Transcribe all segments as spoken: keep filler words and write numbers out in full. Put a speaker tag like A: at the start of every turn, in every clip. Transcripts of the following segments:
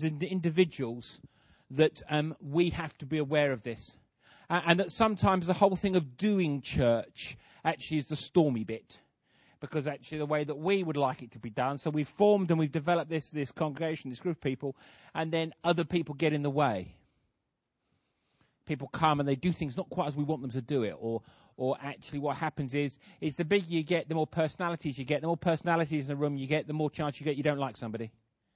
A: as ind- individuals that um, we have to be aware of this. Uh, and that sometimes the whole thing of doing church actually is the stormy bit. Because actually the way that we would like it to be done. So we've formed and we've developed this, this congregation, this group of people, and then other people get in the way. People come and they do things not quite as we want them to do it. Or or actually what happens is, is the bigger you get, the more personalities you get. The more personalities in the room you get, the more chance you get you don't like somebody.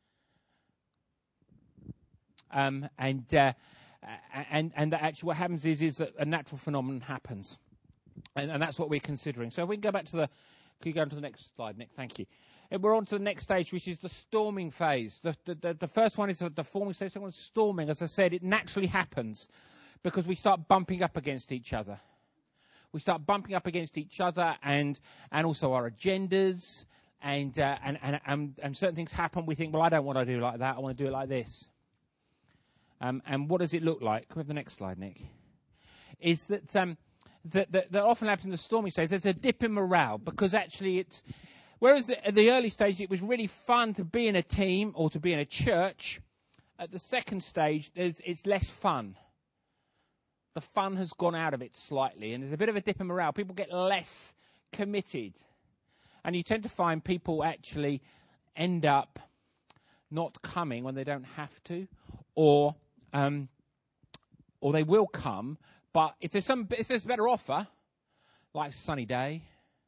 A: Um, and, uh, and, and actually what happens is, is that a natural phenomenon happens. And, and that's what we're considering. So if we can go back to the... Can you go on to the next slide, Nick? Thank you. And we're on to the next stage, which is the storming phase. The, the, the, the first one is the forming stage. The second one is storming. As I said, it naturally happens because we start bumping up against each other. We start bumping up against each other and and also our agendas. And, uh, and, and, and, and certain things happen. We think, well, I don't want to do it like that. I want to do it like this. Um, and what does it look like? Can we have the next slide, Nick? Is that... Um, That, that, that often happens in the storming stage. There's a dip in morale because actually it's... Whereas the, at the early stage it was really fun to be in a team or to be in a church, at the second stage there's, it's less fun. The fun has gone out of it slightly and there's a bit of a dip in morale. People get less committed. And you tend to find people actually end up not coming when they don't have to, or um, or they will come... But if there's some, if there's a better offer, like a sunny day,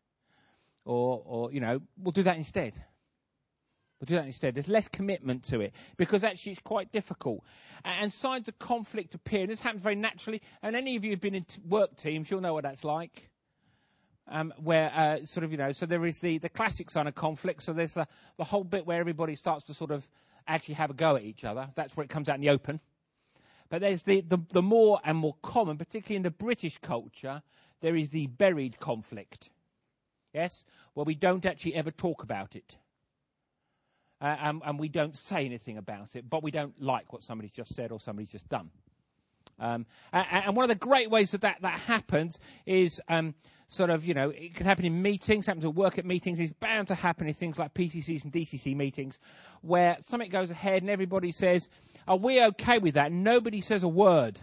A: or, or you know, we'll do that instead. We'll do that instead. There's less commitment to it because actually it's quite difficult. And signs of conflict appear. And this happens very naturally. And any of you who've been in t- work teams, you'll know what that's like. Um, where uh, sort of, you know, so there is the, the classic sign of conflict. So there's the, the whole bit where everybody starts to sort of actually have a go at each other. That's where it comes out in the open. But there's the, the, the more and more common, particularly in the British culture, there is the buried conflict. Yes? Where we don't actually ever talk about it. Uh, and, and we don't say anything about it, but we don't like what somebody's just said or somebody's just done. Um, and, and one of the great ways that that, that happens is um, sort of, you know, it can happen in meetings, happens at work at meetings, it's bound to happen in things like P C Cs and D C C meetings, where something goes ahead and everybody says, are we okay with that? Nobody says a word.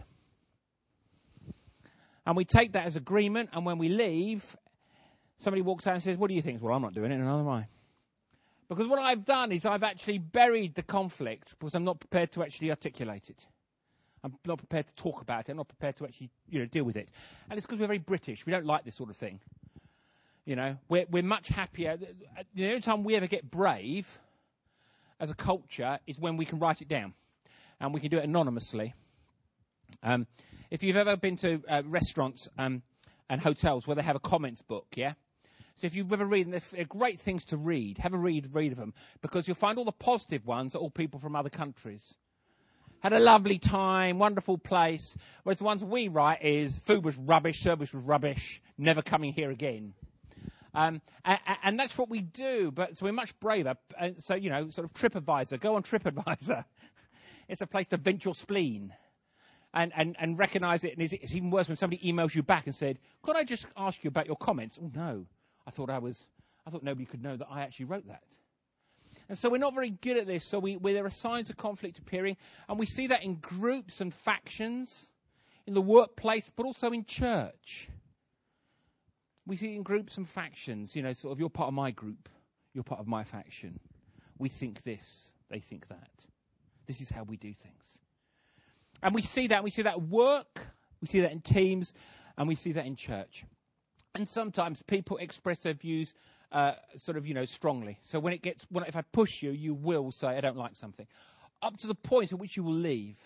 A: And we take that as agreement, and when we leave, somebody walks out and says, what do you think? Well, I'm not doing it, and neither am I. Because what I've done is I've actually buried the conflict because I'm not prepared to actually articulate it. I'm not prepared to talk about it. I'm not prepared to actually, you know, deal with it. And it's because we're very British. We don't like this sort of thing. You know, we're, we're much happier. The only time we ever get brave as a culture is when we can write it down. And we can do it anonymously. Um, if you've ever been to uh, restaurants um, and hotels where they have a comments book, yeah? So if you've ever read, they're great things to read. Have a read, read of them. Because you'll find all the positive ones are all people from other countries. Had a lovely time, wonderful place. Whereas the ones we write is, food was rubbish, service was rubbish, never coming here again. Um, and, and that's what we do, but so we're much braver. And so, you know, sort of TripAdvisor, go on TripAdvisor. It's a place to vent your spleen and, and, and recognise it. And it's, it's even worse when somebody emails you back and said, could I just ask you about your comments? Oh, no. I thought I was, I thought nobody could know that I actually wrote that. And so we're not very good at this. So we, where there are signs of conflict appearing, and we see that in groups and factions, in the workplace, but also in church. We see it in groups and factions. You know, sort of, you're part of my group, you're part of my faction. We think this, they think that. This is how we do things. And we see that. We see that at work, we see that in teams, and we see that in church. And sometimes people express their views uh, sort of, you know, strongly. So when it gets, when, if I push you, you will say, I don't like something. Up to the point at which you will leave.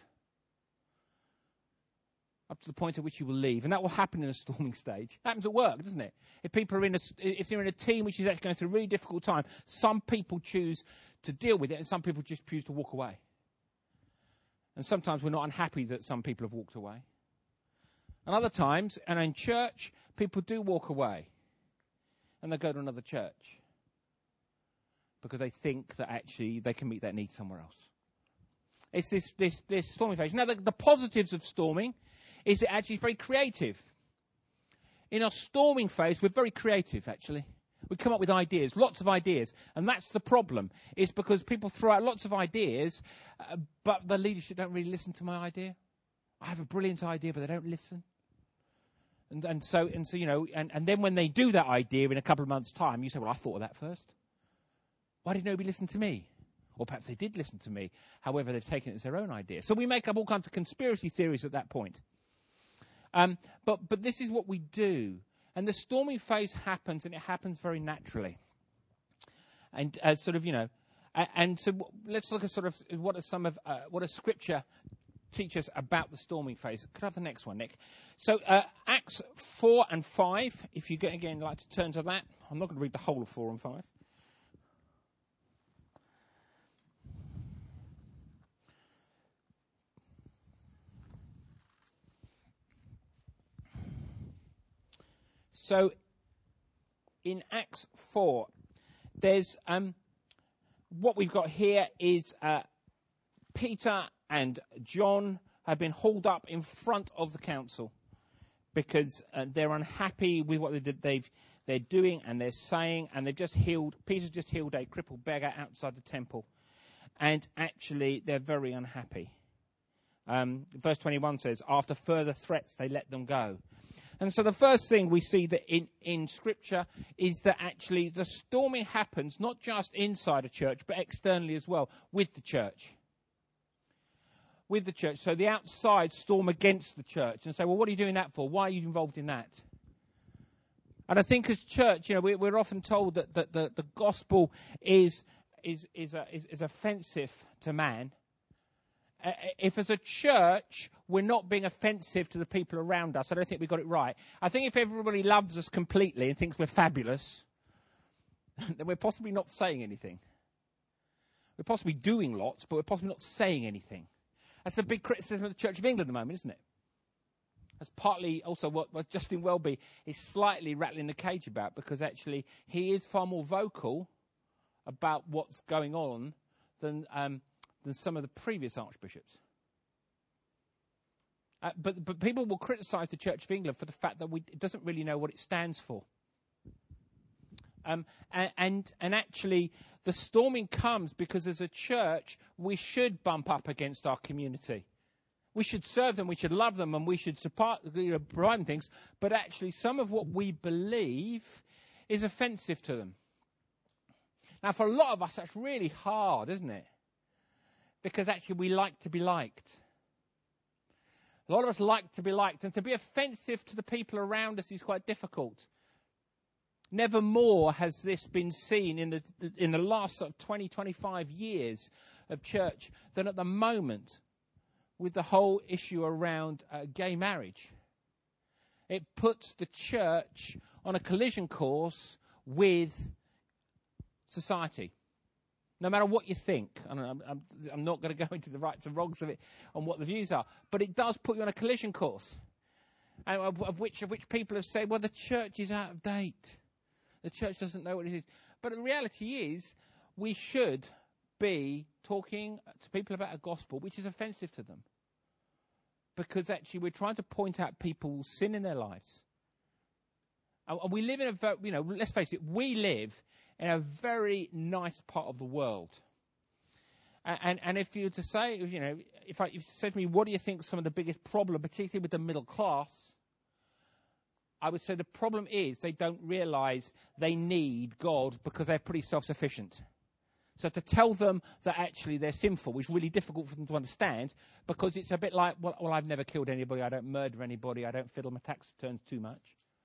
A: Up to the point at which you will leave. And that will happen in a storming stage. It happens at work, doesn't it? If people are in a, if they're in a team which is actually going through a really difficult time, some people choose to deal with it and some people just choose to walk away. And sometimes we're not unhappy that some people have walked away. And other times, and in church, people do walk away. And they go to another church. Because they think that actually they can meet that need somewhere else. It's this, this, this storming phase. Now, the, the positives of storming is it actually very creative. In our storming phase, we're very creative, actually. We come up with ideas, lots of ideas. And that's the problem. It's because people throw out lots of ideas, uh, but the leadership don't really listen to my idea. I have a brilliant idea, but they don't listen. And, and so, and so, you know, and, and then when they do that idea in a couple of months' time, you say, well, I thought of that first. Why did nobody listen to me? Or perhaps they did listen to me. However, they've taken it as their own idea. So we make up all kinds of conspiracy theories at that point. Um, but, but this is what we do. And the storming phase happens, and it happens very naturally. And uh, sort of, you know, uh, and so w- let's look at sort of what are some of, uh, what does Scripture teach us about the storming phase. Could I have the next one, Nick? So uh, Acts four and five, if you, get, again, like to turn to that. I'm not going to read the whole of four and five. So, in Acts four, there's um, what we've got here is uh, Peter and John have been hauled up in front of the council because uh, they're unhappy with what they did, they've, they're doing and they're saying, and they've just healed. Peter's just healed a crippled beggar outside the temple, and actually they're very unhappy. Um, verse twenty-one says, after further threats, they let them go. And so the first thing we see that in, in Scripture is that actually the storming happens not just inside a church, but externally as well, with the church. With the church. So the outside storm against the church and say, well, what are you doing that for? Why are you involved in that? And I think as church, you know, we, we're often told that, that the, the gospel is, is, is, a, is, is offensive to man. Uh, if as a church we're not being offensive to the people around us, I don't think we got it right. I think if everybody loves us completely and thinks we're fabulous, then we're possibly not saying anything. We're possibly doing lots, but we're possibly not saying anything. That's the big criticism of the Church of England at the moment, isn't it? That's partly also what, what Justin Welby is slightly rattling the cage about, because actually he is far more vocal about what's going on than... Um, than some of the previous archbishops. Uh, but, but people will criticise the Church of England for the fact that we, it doesn't really know what it stands for. Um, and, and, and actually, the storming comes because as a church, we should bump up against our community. We should serve them, we should love them, and we should support, you know, provide them things. But actually, some of what we believe is offensive to them. Now, for a lot of us, that's really hard, isn't it? Because actually we like to be liked. A lot of us like to be liked. And to be offensive to the people around us is quite difficult. Never more has this been seen in the in the last sort of twenty, twenty-five years of church than at the moment with the whole issue around uh, gay marriage. It puts the church on a collision course with society. No matter what you think, and I'm, I'm, I'm not going to go into the rights and wrongs of it on what the views are, but it does put you on a collision course, and of, of which of which people have said, well, the church is out of date. The church doesn't know what it is. But the reality is, we should be talking to people about a gospel which is offensive to them, because actually we're trying to point out people's sin in their lives. And we live in a, you know, let's face it, we live in a very nice part of the world. And, and, and if you were to say, you know, if, I, if you said to me, what do you think some of the biggest problem, particularly with the middle class, I would say the problem is they don't realise they need God because they're pretty self-sufficient. So to tell them that actually they're sinful is really difficult for them to understand, because it's a bit like, well, well I've never killed anybody, I don't murder anybody, I don't fiddle my tax returns too much.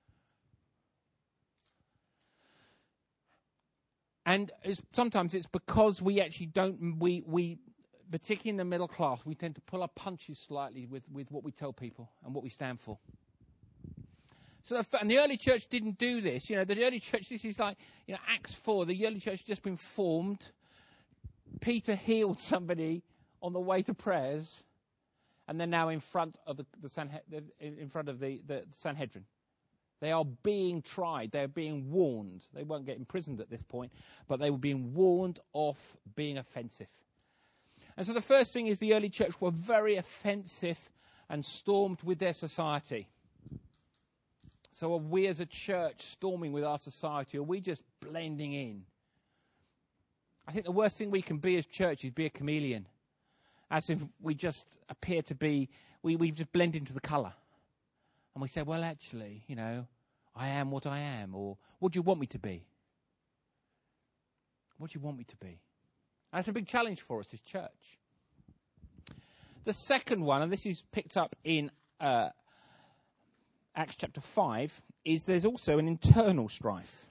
A: And it's, sometimes it's because we actually don't, we, we, particularly in the middle class, we tend to pull our punches slightly with, with what we tell people and what we stand for. So, the, and the early church didn't do this. You know, the early church, this is like, you know, Acts four, the early church had just been formed. Peter healed somebody on the way to prayers, and they're now in front of the, the, Sanhe- in front of the, the Sanhedrin. They are being tried. They are being warned. They won't get imprisoned at this point, but they were being warned off being offensive. And so the first thing is the early church were very offensive and stormed with their society. So are we as a church storming with our society? Are we just blending in? I think the worst thing we can be as church is be a chameleon. As if we just appear to be, we, we just blend into the colour. And we say, well, actually, you know, I am what I am. Or what do you want me to be? What do you want me to be? And that's a big challenge for us as church. The second one, and this is picked up in uh, Acts chapter five, is there's also an internal strife.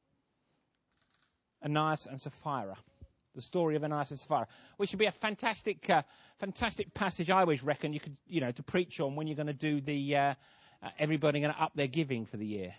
A: Ananias and Sapphira. The story of Ananias and Sapphira, which would be a fantastic, uh, fantastic passage. I always reckon you could, you know, to preach on when you're going to do the uh, uh, everybody going to up their giving for the year.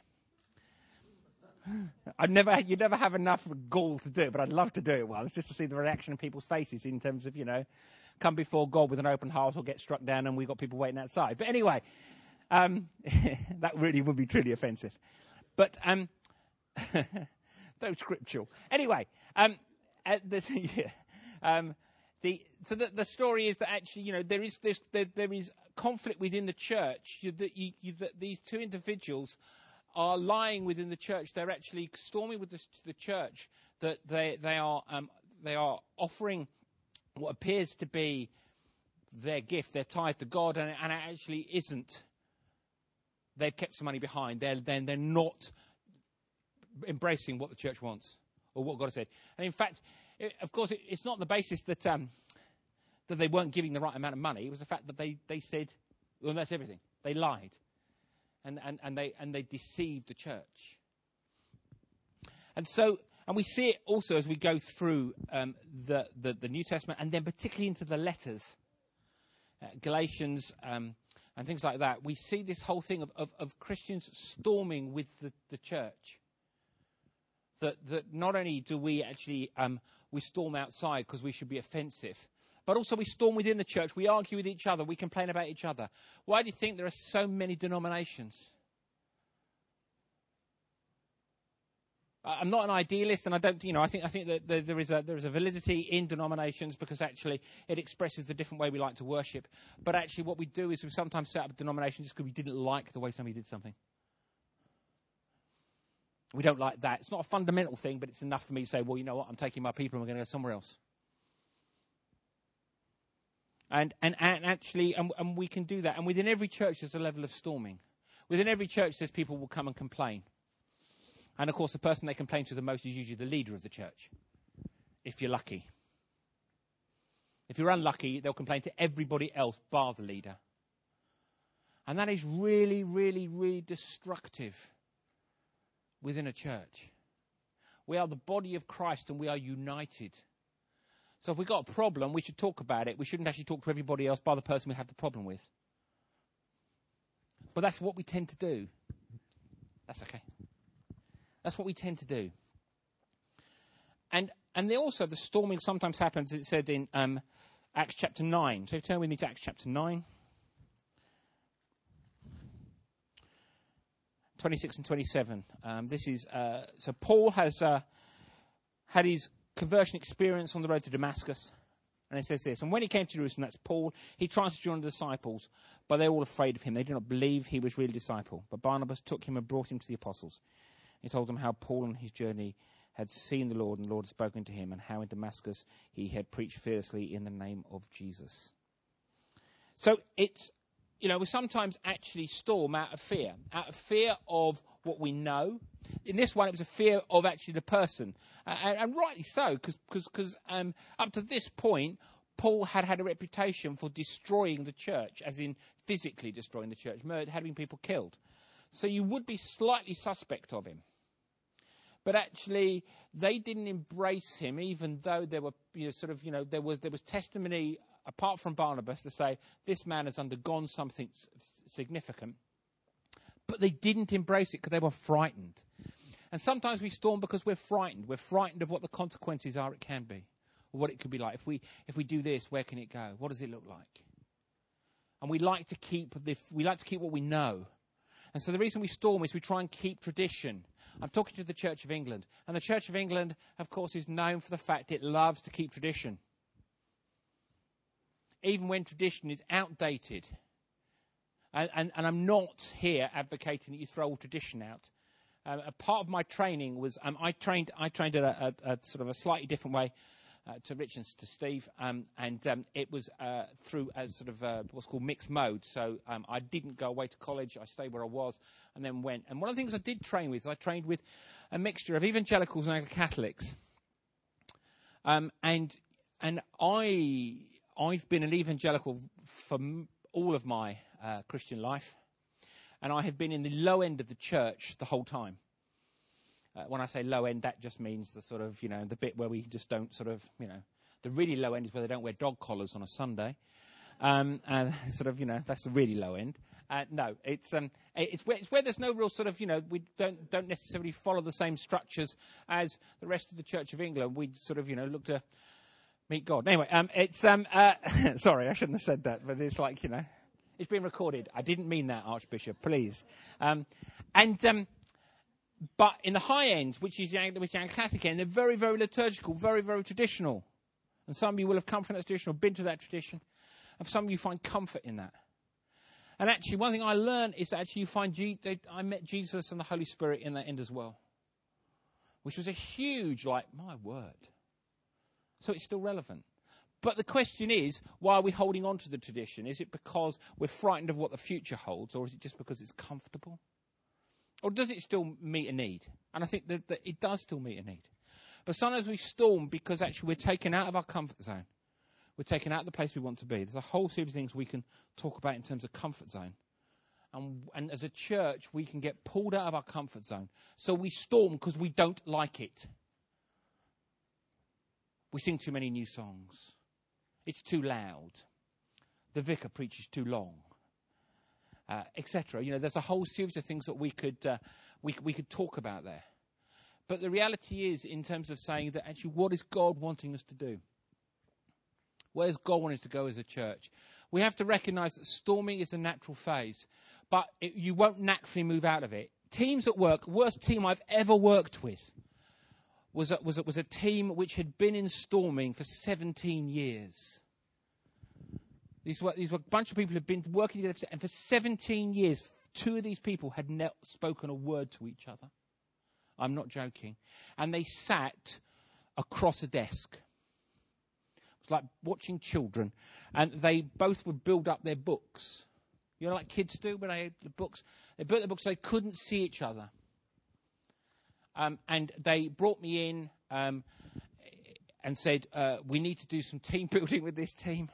A: I'd never, you'd never have enough gall to do it, but I'd love to do it once, just to see the reaction of people's faces in terms of, you know, come before God with an open heart or get struck down, and we've got people waiting outside. But anyway, um, that really would be truly offensive. But um, so scriptural. Anyway. Um, Uh, the, yeah. um, the, so the, the story is that actually, you know, there is this, there, there is conflict within the church. You, that, you, you, that these two individuals are lying within the church. They're actually storming with the, the church. That they they are um, they are offering what appears to be their gift, their tithe to God, and, and it actually isn't. They've kept some money behind. They're then they're, they're not embracing what the church wants. Or what God has said. And in fact, it, of course, it, it's not the basis that um, that they weren't giving the right amount of money. It was the fact that they, they said, well, that's everything. They lied. And, and, and they and they deceived the church. And so, and we see it also as we go through um, the, the, the New Testament, and then particularly into the letters, uh, Galatians um, and things like that. We see this whole thing of, of, of Christians storming with the, the church. That, that not only do we actually, um, we storm outside because we should be offensive, but also we storm within the church. We argue with each other. We complain about each other. Why do you think there are so many denominations? I'm not an idealist, and I don't, you know, I think I think that there, there is a there is a validity in denominations because actually it expresses the different way we like to worship. But actually what we do is we sometimes set up a denomination just because we didn't like the way somebody did something. We don't like that. It's not a fundamental thing, but it's enough for me to say, well, you know what, I'm taking my people and we're going to go somewhere else. And and, and actually, and, and we can do that. And within every church, there's a level of storming. Within every church, there's people who will come and complain. And, of course, the person they complain to the most is usually the leader of the church, if you're lucky. If you're unlucky, they'll complain to everybody else bar the leader. And that is really, really, really destructive within a church. We are the body of Christ and we are united. So if we've got a problem, we should talk about it. We shouldn't actually talk to everybody else by the person we have the problem with. But that's what we tend to do. That's okay. That's what we tend to do. And and they also, the storming sometimes happens, it said in um, Acts chapter nine. So turn with me to Acts chapter nine. twenty-six and twenty-seven. Um, this is uh, so Paul has uh, had his conversion experience on the road to Damascus, and it says this: and when he came to Jerusalem, that's Paul, he tried to join the disciples, but they were all afraid of him. They did not believe he was really a disciple. But Barnabas took him and brought him to the apostles. He told them how Paul on his journey had seen the Lord, and the Lord had spoken to him, and how in Damascus he had preached fearlessly in the name of Jesus. So it's, you know, we sometimes actually storm out of fear, out of fear of what we know. In this one, it was a fear of actually the person, uh, and, and rightly so, because um, up to this point, Paul had had a reputation for destroying the church, as in physically destroying the church, murder, having people killed. So you would be slightly suspect of him. But actually, they didn't embrace him, even though there were, you know, sort of, you know, there was there was testimony apart from Barnabas to say this man has undergone something significant. But they didn't embrace it because they were frightened. And sometimes we storm because we're frightened. We're frightened of what the consequences are. It can be, or what it could be like. If we if we do this, where can it go? What does it look like? And we like to keep the we like to keep what we know. And so the reason we storm is we try and keep tradition. I'm talking to the Church of England. And the Church of England, of course, is known for the fact it loves to keep tradition. Even when tradition is outdated. And, and, and I'm not here advocating that you throw all tradition out. Um, a part of my training was um, I trained I trained at a, a, a sort of a slightly different way uh, to Rich and to Steve, um, and um, it was uh, through a sort of uh, what's called mixed mode. So um, I didn't go away to college. I stayed where I was and then went. And one of the things I did train with, I trained with a mixture of evangelicals and Anglo-Catholics. Um, and and I I've been an evangelical for m- all of my uh, Christian life. And I have been in the low end of the church the whole time. Uh, when I say low end, that just means the sort of, you know, the bit where we just don't sort of, you know, the really low end is where they don't wear dog collars on a Sunday. Um, and sort of, you know, that's the really low end. Uh, no, it's um, it's where, it's where there's no real sort of, you know, we don't don't necessarily follow the same structures as the rest of the Church of England. We sort of, you know, look to meet God. Anyway, um, it's um, uh, sorry, I shouldn't have said that, but it's like, you know. It's been recorded. I didn't mean that, Archbishop, please. Um, and um, but in the high end, which is the Anglo-Catholic end, they're very, very liturgical, very, very traditional. And some of you will have come from that tradition or been to that tradition. And some of you find comfort in that. And actually, one thing I learned is that actually you find G- they, I met Jesus and the Holy Spirit in that end as well, which was a huge, like, my word. So it's still relevant. But the question is, why are we holding on to the tradition? Is it because we're frightened of what the future holds, or is it just because it's comfortable? Or does it still meet a need? And I think that, that it does still meet a need. But sometimes we storm because actually we're taken out of our comfort zone. We're taken out of the place we want to be. There's a whole series of things we can talk about in terms of comfort zone. And, and as a church, we can get pulled out of our comfort zone. So we storm because we don't like it. We sing too many new songs. It's too loud. The vicar preaches too long, uh, et cetera. You know, there's a whole series of things that we could uh, we we could talk about there. But the reality is, in terms of saying that actually, what is God wanting us to do? Where's God wanting us to go as a church? We have to recognise that storming is a natural phase, but it, you won't naturally move out of it. Teams at work, worst team I've ever worked with. Was a, was, a, was a team which had been in storming for seventeen years. These were, these were a bunch of people who had been working together, and for seventeen years, two of these people had not spoken a word to each other. I'm not joking. And they sat across a desk. It was like watching children. And they both would build up their books. You know, like kids do when they have the books. They built their books so they couldn't see each other. Um, and they brought me in um, and said, uh, we need to do some team building with this team.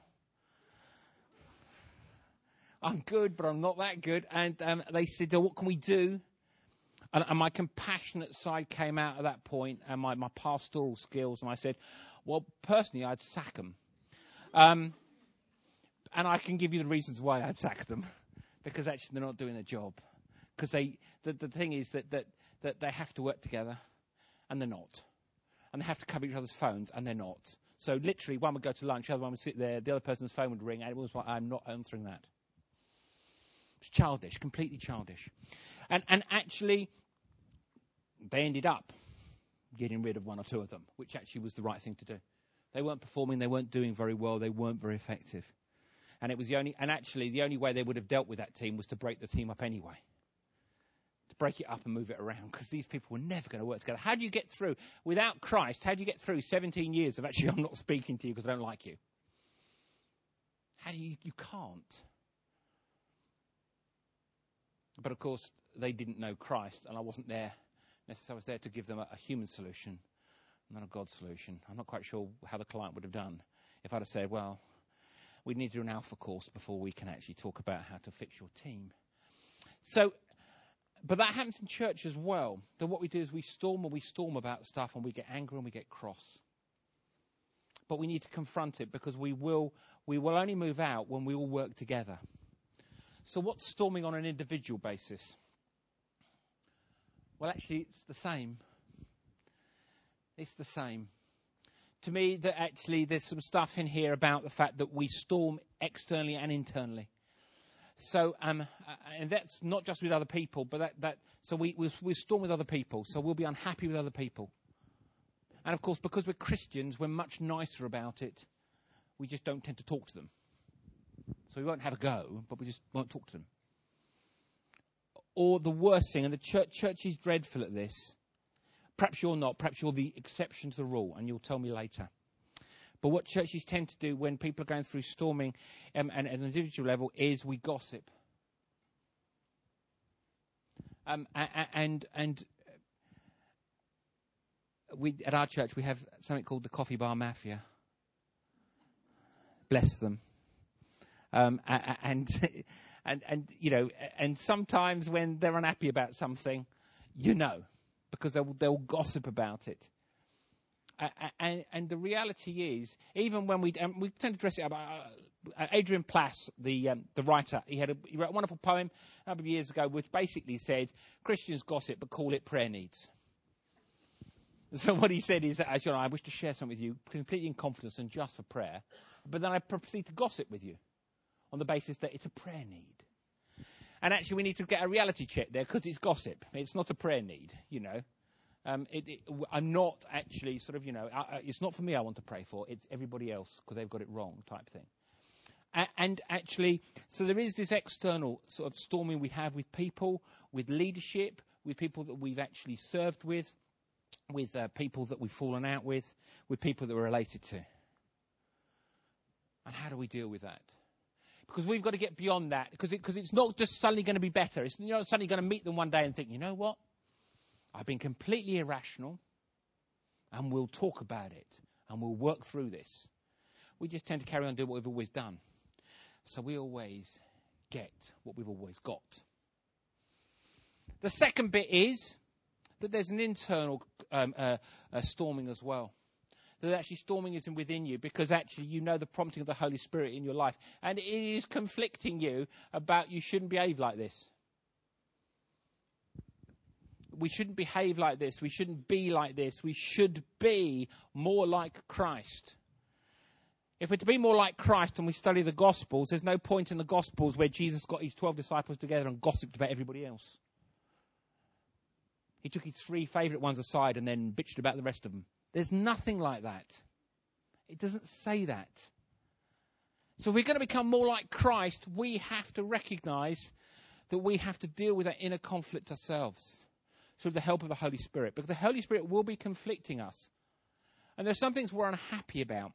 A: I'm good, but I'm not that good. And um, they said, oh, what can we do? And, and my compassionate side came out at that point, and my, my pastoral skills. And I said, well, personally, I'd sack them. Um, and I can give you the reasons why I'd sack them. Because actually they're not doing their job. Because they, the, the thing is that... that that they have to work together, and they're not. And they have to cover each other's phones, and they're not. So literally, one would go to lunch, the other one would sit there, the other person's phone would ring, and it was like, I'm not answering that. It's childish, completely childish. And and actually, they ended up getting rid of one or two of them, which actually was the right thing to do. They weren't performing, they weren't doing very well, they weren't very effective. And it was the only, and actually, the only way they would have dealt with that team was to break the team up anyway. To break it up and move it around, because these people were never going to work together. How do you get through, without Christ, how do you get through seventeen years of actually, I'm not speaking to you because I don't like you? How do you, you can't. But of course, they didn't know Christ, and I wasn't there necessarily. I was there to give them a, a human solution, not a God solution. I'm not quite sure how the client would have done if I'd have said, well, we need to do an alpha course before we can actually talk about how to fix your team. So, but that happens in church as well. That what we do is we storm and we storm about stuff and we get angry and we get cross. But we need to confront it because we will we will only move out when we all work together. So what's storming on an individual basis? Well, actually, it's the same. It's the same. To me, that actually there's some stuff in here about the fact that we storm externally and internally. So, um, and that's not just with other people, but that, that so we, we, we storm with other people, so we'll be unhappy with other people. And of course, because we're Christians, we're much nicer about it. We just don't tend to talk to them. So we won't have a go, but we just won't talk to them. or the worst thing, and the church, church is dreadful at this. Perhaps you're not. Perhaps you're the exception to the rule, and you'll tell me later. But what churches tend to do when people are going through storming um, and at an individual level is we gossip. Um, and and we at our church we have something called the Coffee Bar Mafia. Bless them. Um, and and and you know, and sometimes when they're unhappy about something, you know, because they'll they'll gossip about it. Uh, and, and the reality is, even when we um, we tend to dress it up. Uh, Adrian Plass, the um, the writer, he had a, he wrote a wonderful poem a number of years ago, which basically said, "Christians gossip, but call it prayer needs." So what he said is that, as you know, I wish to share something with you, completely in confidence and just for prayer, but then I proceed to gossip with you on the basis that it's a prayer need. And actually, we need to get a reality check there because it's gossip. It's not a prayer need, you know. Um, it, it, I'm not actually sort of, you know, I, it's not for me I want to pray for. It's everybody else because they've got it wrong type thing. A- and actually, so there is this external sort of storming we have with people, with leadership, with people that we've actually served with, with uh, people that we've fallen out with, with people that we're related to. And how do we deal with that? Because we've got to get beyond that, because it, 'cause it's not just suddenly going to be better. It's not suddenly going to meet them one day and think, you know what? I've been completely irrational, and we'll talk about it, and we'll work through this. We just tend to carry on doing what we've always done. So we always get what we've always got. The second bit is that there's an internal um, uh, uh, storming as well. That actually storming isn't within you, because actually you know the prompting of the Holy Spirit in your life, and it is conflicting you about you shouldn't behave like this. We shouldn't behave like this. We shouldn't be like this. We should be more like Christ. If we're to be more like Christ and we study the Gospels, there's no point in the Gospels where Jesus got his twelve disciples together and gossiped about everybody else. He took his three favourite ones aside and then bitched about the rest of them. There's nothing like that. It doesn't say that. So if we're going to become more like Christ, we have to recognise that we have to deal with that inner conflict ourselves. Through the help of the Holy Spirit. Because the Holy Spirit will be conflicting us. And there's some things we're unhappy about.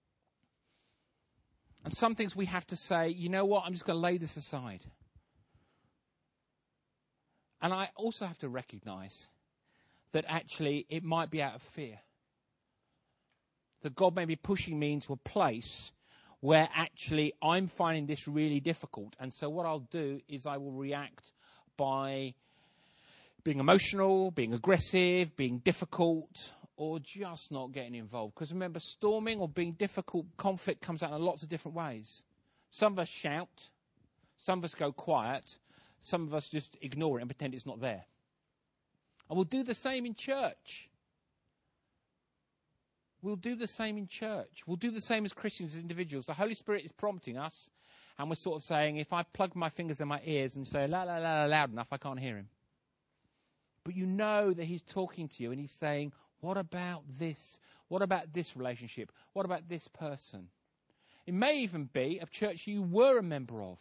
A: And some things we have to say, you know what, I'm just going to lay this aside. And I also have to recognise that actually it might be out of fear. That God may be pushing me into a place where actually I'm finding this really difficult. And so what I'll do is I will react by being emotional, being aggressive, being difficult, or just not getting involved. Because remember, storming or being difficult, conflict comes out in lots of different ways. Some of us shout. Some of us go quiet. Some of us just ignore it and pretend it's not there. And we'll do the same in church. We'll do the same in church. We'll do the same as Christians, as individuals. The Holy Spirit is prompting us, and we're sort of saying, if I plug my fingers in my ears and say, la, la, la, la, loud enough, I can't hear him. But you know that he's talking to you and he's saying, what about this? What about this relationship? What about this person? It may even be a church you were a member of.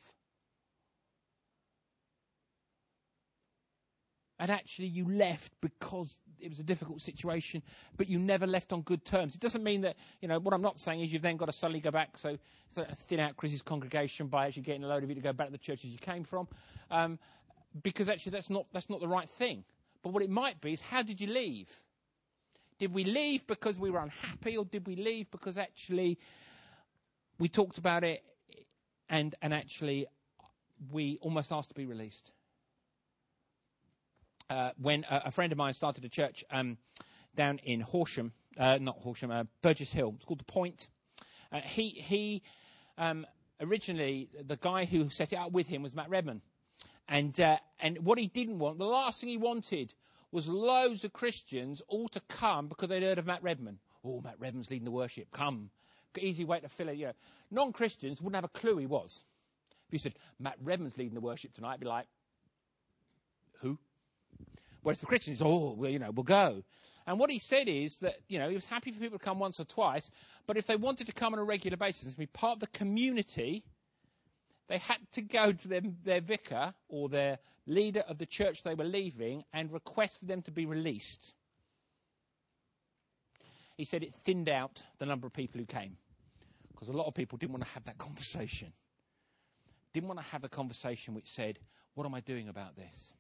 A: And actually you left because it was a difficult situation, but you never left on good terms. It doesn't mean that, you know, what I'm not saying is you've then got to suddenly go back, so, so thin out Chris's congregation by actually getting a load of you to go back to the churches you came from. Um, because actually that's not that's not the right thing. But what it might be is, how did you leave? Did we leave because we were unhappy, or did we leave because actually we talked about it and and actually we almost asked to be released? Uh, when a, a friend of mine started a church um, down in Horsham, uh, not Horsham, uh, Burgess Hill. It's called The Point. Uh, he he um, originally, the guy who set it up with him was Matt Redman. And uh, and what he didn't want, the last thing he wanted was loads of Christians all to come because they'd heard of Matt Redman. Oh, Matt Redman's leading the worship. Come. Easy way to fill it. You know. Non-Christians wouldn't have a clue he was. If you said, Matt Redman's leading the worship tonight, it'd be like, who? Whereas the Christians, oh, well, you know, we'll go. And what he said is that, you know, he was happy for people to come once or twice, but if they wanted to come on a regular basis and be part of the community, They had to go to them, their vicar or their leader of the church they were leaving and request for them to be released. He said it thinned out the number of people who came because a lot of people didn't want to have that conversation. Didn't want to have a conversation which said, what am I doing about this?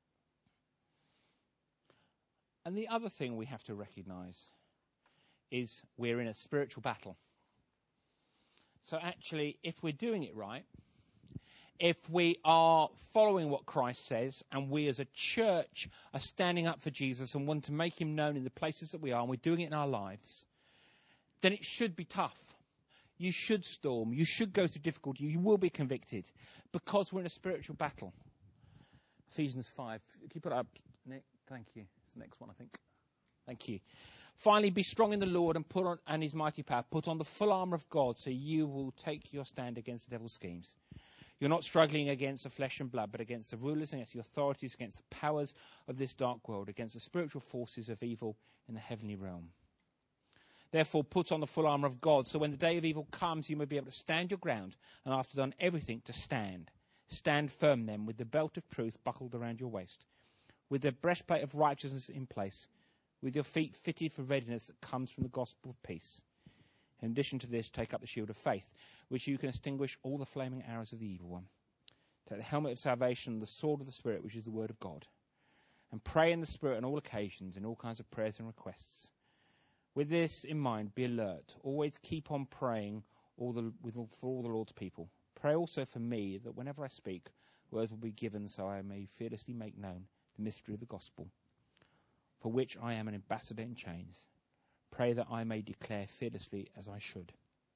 A: And the other thing we have to recognise is we're in a spiritual battle. So actually, if we're doing it right, if we are following what Christ says, and we as a church are standing up for Jesus and want to make him known in the places that we are, and we're doing it in our lives, then it should be tough. You should storm. You should go through difficulty. You will be convicted because we're in a spiritual battle. Ephesians five. Can you put it up, Nick? Thank you. It's the next one, I think. Thank you. Finally, be strong in the Lord and put on and his mighty power. Put on the full armour of God so you will take your stand against the devil's schemes. You're not struggling against the flesh and blood, but against the rulers, against the authorities, against the powers of this dark world, against the spiritual forces of evil in the heavenly realm. Therefore, put on the full armour of God, so when the day of evil comes, you may be able to stand your ground, and after done everything, to stand. Stand firm then, with the belt of truth buckled around your waist, with the breastplate of righteousness in place, with your feet fitted for readiness that comes from the gospel of peace. In addition to this, take up the shield of faith, which you can extinguish all the flaming arrows of the evil one. Take the helmet of salvation and the sword of the Spirit, which is the word of God. And pray in the Spirit on all occasions, in all kinds of prayers and requests. With this in mind, be alert. Always keep on praying all the, with all, for all the Lord's people. Pray also for me, that whenever I speak, words will be given so I may fearlessly make known the mystery of the gospel, for which I am an ambassador in chains. Pray that I may declare fearlessly as I should.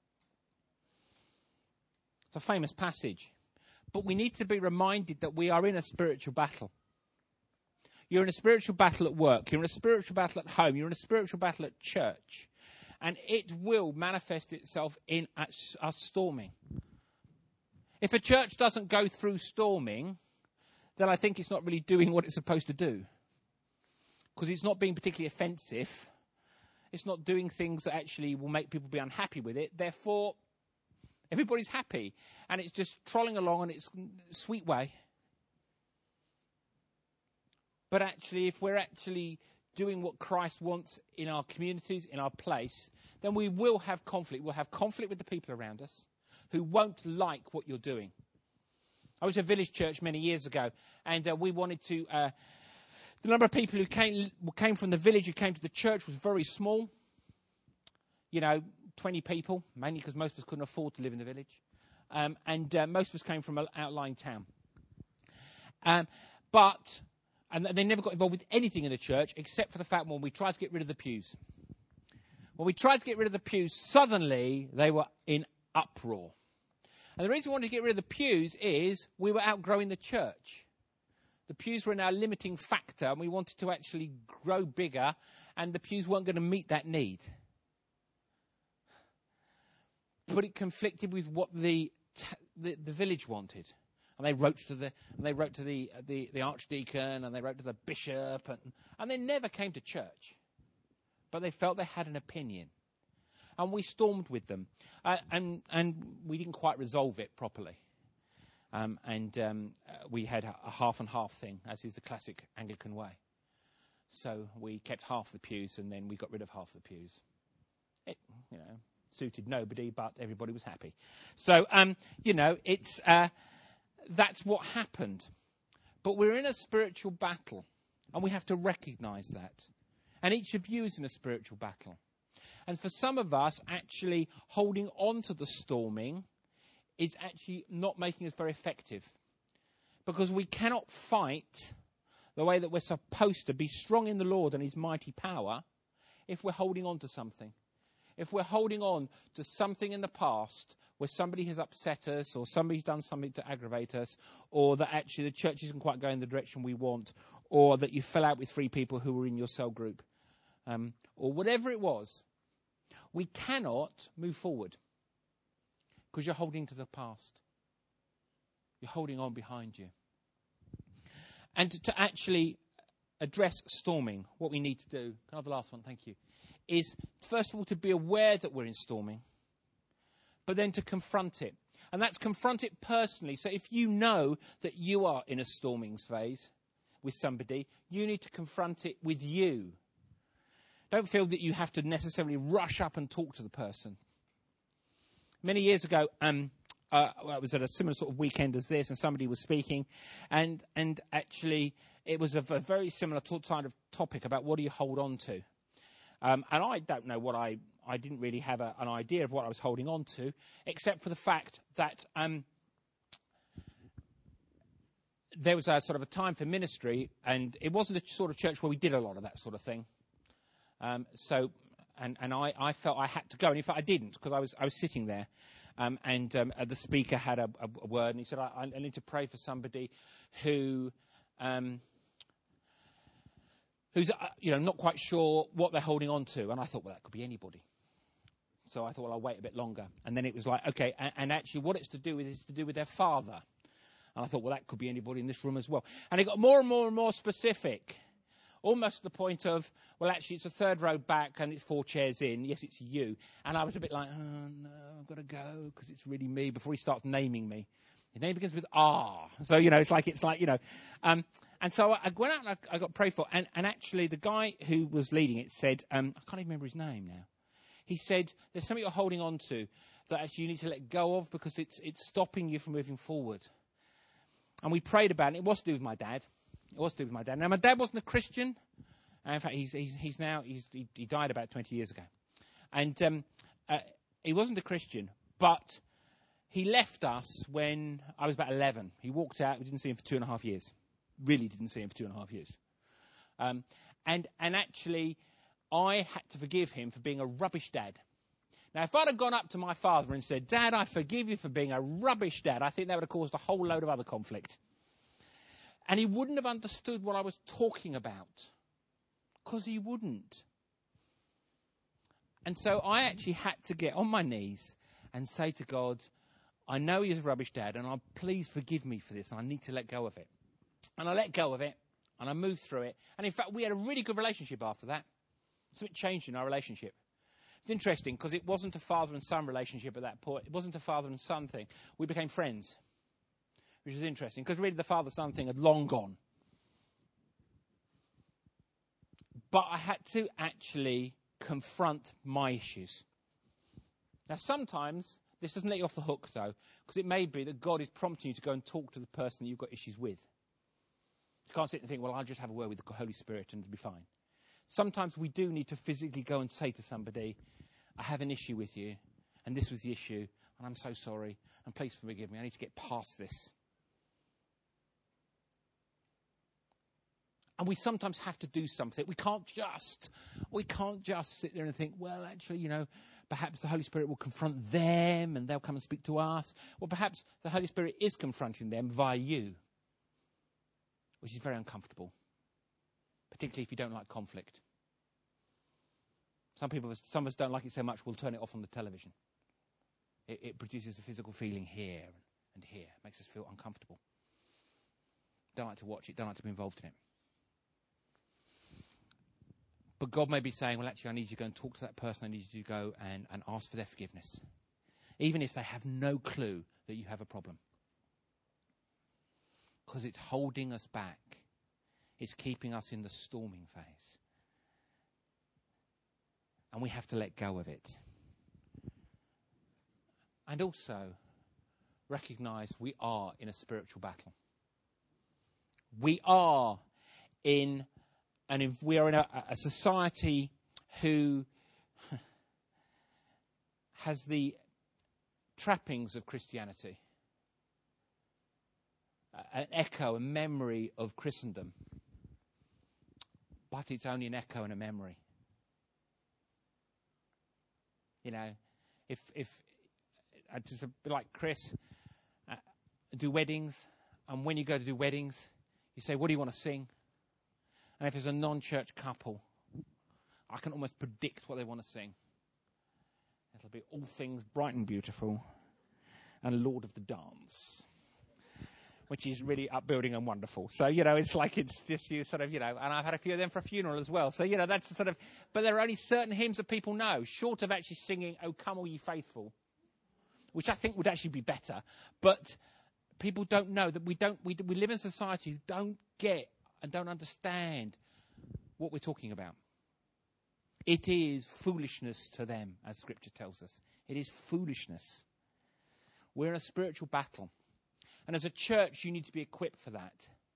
A: It's a famous passage, but we need to be reminded that we are in a spiritual battle. You're in a spiritual battle at work. You're in a spiritual battle at home. You're in a spiritual battle at church. And it will manifest itself in us storming. If a church doesn't go through storming, then I think it's not really doing what it's supposed to do. Because it's not being particularly offensive. It's not doing things that actually will make people be unhappy with it. Therefore, everybody's happy. And it's just trolling along on its sweet way. But actually, if we're actually doing what Christ wants in our communities, in our place, then we will have conflict. We'll have conflict with the people around us who won't like what you're doing. I was at a village church many years ago, and uh, we wanted to... Uh, the number of people who came, came from the village, who came to the church, was very small. You know, twenty people, mainly because most of us couldn't afford to live in the village. Um, and uh, most of us came from an outlying town. Um, but... And they never got involved with anything in the church, except for the fact when we tried to get rid of the pews. When we tried to get rid of the pews, suddenly they were in uproar. And the reason we wanted to get rid of the pews is we were outgrowing the church. The pews were in our limiting factor, and we wanted to actually grow bigger, and the pews weren't going to meet that need. But it conflicted with what the t- the, the village wanted. And they wrote to the and they wrote to the, the the archdeacon, and they wrote to the bishop, and, and they never came to church. But they felt they had an opinion, and we stormed with them, uh, and and we didn't quite resolve it properly. Um, and um, uh, we had a, a half and half thing, as is the classic Anglican way. So we kept half the pews, and then we got rid of half the pews. It, you know, suited nobody, but everybody was happy. So um, you know, it's. Uh, That's what happened. But we're in a spiritual battle, and we have to recognize that. And each of you is in a spiritual battle. And for some of us, actually holding on to the storming is actually not making us very effective. Because we cannot fight the way that we're supposed to, be strong in the Lord and his mighty power, if we're holding on to something. If we're holding on to something in the past where somebody has upset us, or somebody's done something to aggravate us, or that actually the church isn't quite going the direction we want, or that you fell out with three people who were in your cell group, um, or whatever it was, we cannot move forward because you're holding to the past. You're holding on behind you. And to, to actually address storming, what we need to do, can I have the last one, thank you, is first of all to be aware that we're in storming, but then to confront it. And that's confront it personally. So if you know that you are in a storming phase with somebody, you need to confront it with you. Don't feel that you have to necessarily rush up and talk to the person. Many years ago, um, uh, I was at a similar sort of weekend as this, and somebody was speaking, and and actually it was a, a very similar t- kind of topic about what do you hold on to. Um, and I don't know what I, I didn't really have a, an idea of what I was holding on to, except for the fact that um, there was a sort of a time for ministry, and it wasn't a sort of church where we did a lot of that sort of thing. Um, so, and, and I, I felt I had to go, and in fact I didn't, because I was I was sitting there, um, and um, the speaker had a, a, a word, and he said, I, I need to pray for somebody who... Um, who's, uh, you know, not quite sure what they're holding on to. And I thought, well, that could be anybody. So I thought, well, I'll wait a bit longer. And then it was like, okay, and, and actually what it's to do with is to do with their father. And I thought, well, that could be anybody in this room as well. And it got more and more and more specific, almost to the point of, well, actually, it's a third row back and it's four chairs in. Yes, it's you. And I was a bit like, oh, no, I've got to go because it's really me, before he starts naming me. His name begins with R. So, you know, it's like, it's like, you know. Um, and so I went out and I, I got prayed for. And, and actually, the guy who was leading it said, um, I can't even remember his name now. He said, there's something you're holding on to that actually you need to let go of because it's it's stopping you from moving forward. And we prayed about it. It was to do with my dad. It was to do with my dad. Now, my dad wasn't a Christian. And in fact, he's he's, he's now, he's, he, he died about twenty years ago. And um, uh, he wasn't a Christian, but... he left us when I was about eleven. He walked out. We didn't see him for two and a half years. Really didn't see him for two and a half years. Um, and and actually, I had to forgive him for being a rubbish dad. Now, if I'd have gone up to my father and said, Dad, I forgive you for being a rubbish dad, I think that would have caused a whole load of other conflict. And he wouldn't have understood what I was talking about. Because he wouldn't. And so I actually had to get on my knees and say to God, I know he's a rubbish dad, and I please forgive me for this, and I need to let go of it. And I let go of it, and I moved through it. And in fact, we had a really good relationship after that. Something changed in our relationship. It's interesting, because it wasn't a father and son relationship at that point. It wasn't a father and son thing. We became friends, which is interesting, because really the father-son thing had long gone. But I had to actually confront my issues. Now, sometimes... this doesn't let you off the hook, though, because it may be that God is prompting you to go and talk to the person that you've got issues with. You can't sit and think, well, I'll just have a word with the Holy Spirit and it'll be fine. Sometimes we do need to physically go and say to somebody, I have an issue with you, and this was the issue, and I'm so sorry, and please forgive me. I need to get past this. And we sometimes have to do something. We can't just, we can't just sit there and think, well, actually, you know, perhaps the Holy Spirit will confront them and they'll come and speak to us. Or perhaps the Holy Spirit is confronting them via you, which is very uncomfortable, particularly if you don't like conflict. Some people, some of us don't like it so much, we'll turn it off on the television. It, it produces a physical feeling here and here. It makes us feel uncomfortable. Don't like to watch it, don't like to be involved in it. But God may be saying, well, actually, I need you to go and talk to that person. I need you to go and, and ask for their forgiveness. Even if they have no clue that you have a problem. Because it's holding us back. It's keeping us in the storming phase. And we have to let go of it. And also, recognize we are in a spiritual battle. We are in... And if we are in a, a society who has the trappings of Christianity, an echo, a memory of Christendom, but it's only an echo and a memory. You know, if if it's a bit like Chris, uh, do weddings, and when you go to do weddings, you say, "What do you want to sing?" And if it's a non-church couple, I can almost predict what they want to sing. It'll be All Things Bright and Beautiful and Lord of the Dance, which is really upbuilding and wonderful. So, you know, it's like it's just you sort of, you know, and I've had a few of them for a funeral as well. So, you know, that's the sort of, but there are only certain hymns that people know, short of actually singing, "Oh, Come All Ye Faithful." which I think would actually be better. But people don't know that we don't. We, we live in a society who don't get and don't understand what we're talking about. It is foolishness to them, as Scripture tells us. It is foolishness. We're in a spiritual battle. And as a church, you need to be equipped for that.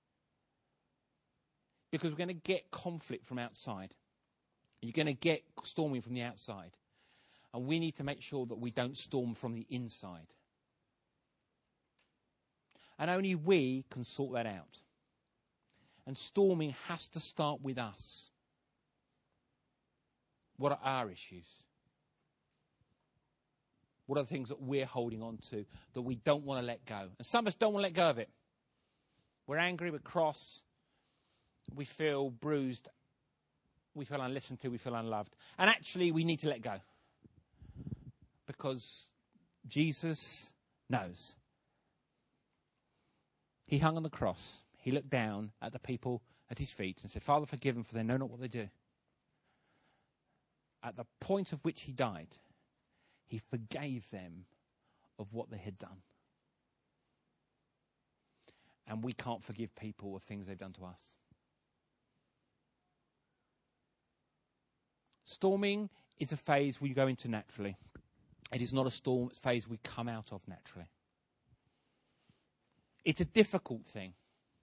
A: Because we're going to get conflict from outside. You're going to get storming from the outside. And we need to make sure that we don't storm from the inside. And only we can sort that out. And storming has to start with us. What are our issues? What are the things that we're holding on to that we don't want to let go? And some of us don't want to let go of it. We're angry, we're cross, we feel bruised, we feel unlistened to, we feel unloved. And actually, we need to let go. Because Jesus knows. He hung on the cross. He looked down at the people at his feet and said, Father, forgive them, for they know not what they do. At the point of which he died, he forgave them of what they had done. And we can't forgive people of things they've done to us. Storming is a phase we go into naturally. It is not a storm phase we come out of naturally. It's a difficult thing.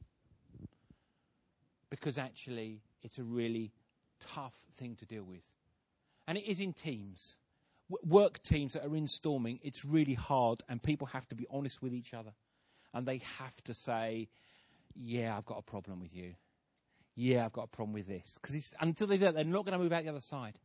A: Because actually, it's a really tough thing to deal with. And it is in teams. W- work teams that are in storming, it's really hard. And people have to be honest with each other. And they have to say, yeah, I've got a problem with you. Yeah, I've got a problem with this. Because until they do that, they're not going to move out the other side.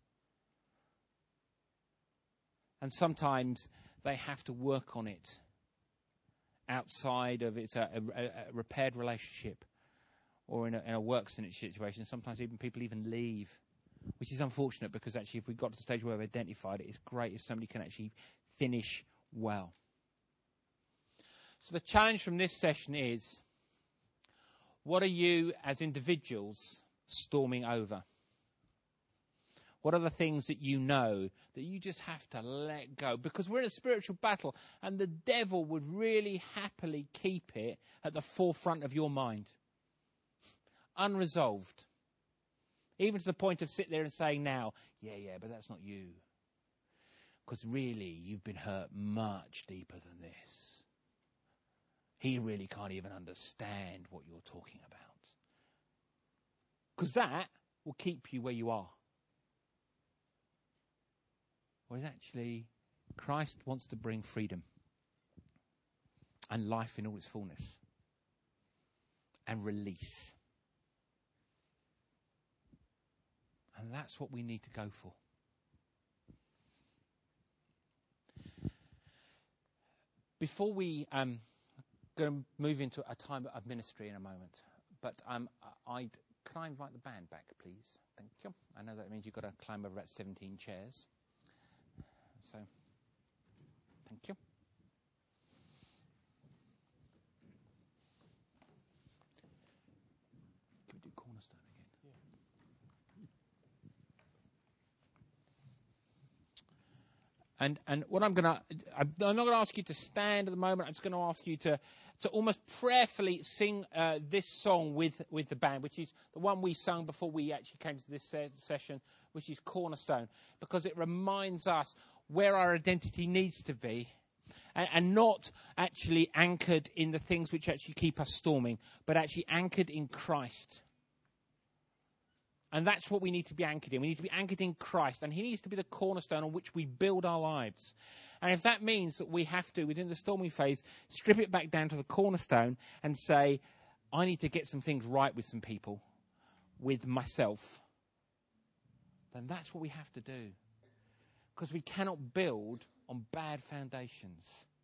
A: And sometimes they have to work on it outside of it's a, a, a repaired relationship. Or in a, in a work situation, sometimes even people even leave, which is unfortunate because actually if we got to the stage where we've identified it, it's great if somebody can actually finish well. So the challenge from this session is, what are you as individuals storming over? What are the things that you know that you just have to let go? Because we're in a spiritual battle and the devil would really happily keep it at the forefront of your mind. Unresolved. Even to the point of sit there and saying now, yeah, yeah, but that's not you. Because really, you've been hurt much deeper than this. He really can't even understand what you're talking about. Because that will keep you where you are. Whereas actually, Christ wants to bring freedom and life in all its fullness and release. And that's what we need to go for. Before we um, go and move into a time of ministry in a moment, but um, I'd, can I invite the band back, please? Thank you. I know that means you've got to climb over about seventeen chairs. So, thank you. Can we do Cornerstone again? Yeah. And and what I'm going to, I'm not going to ask you to stand at the moment. I'm just going to ask you to to almost prayerfully sing uh, this song with with the band, which is the one we sung before we actually came to this se- session, which is Cornerstone, because it reminds us where our identity needs to be, and, and not actually anchored in the things which actually keep us storming, but actually anchored in Christ. And that's what we need to be anchored in. We need to be anchored in Christ. And he needs to be the cornerstone on which we build our lives. And if that means that we have to, within the storming phase, strip it back down to the cornerstone and say, I need to get some things right with some people, with myself, then that's what we have to do. Because we cannot build on bad foundations.